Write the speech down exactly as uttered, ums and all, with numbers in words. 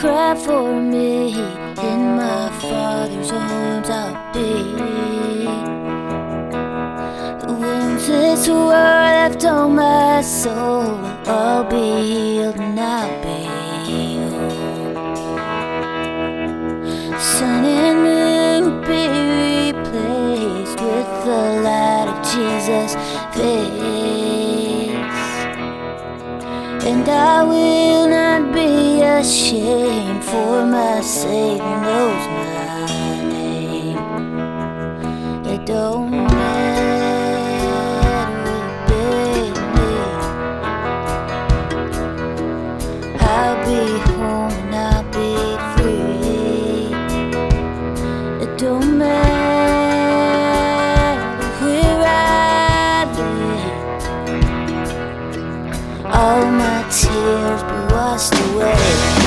cry for me. In my Father's arms I'll be. The wounds this world left on my soul will all be healed and I'll be whole. Sun and moon will be replaced with the light of Jesus' face, and I will not be ashamed, for my Savior knows my name. It don't matter, baby, I'll be home and I'll be free. It don't matter where I live, all my tears be washed away.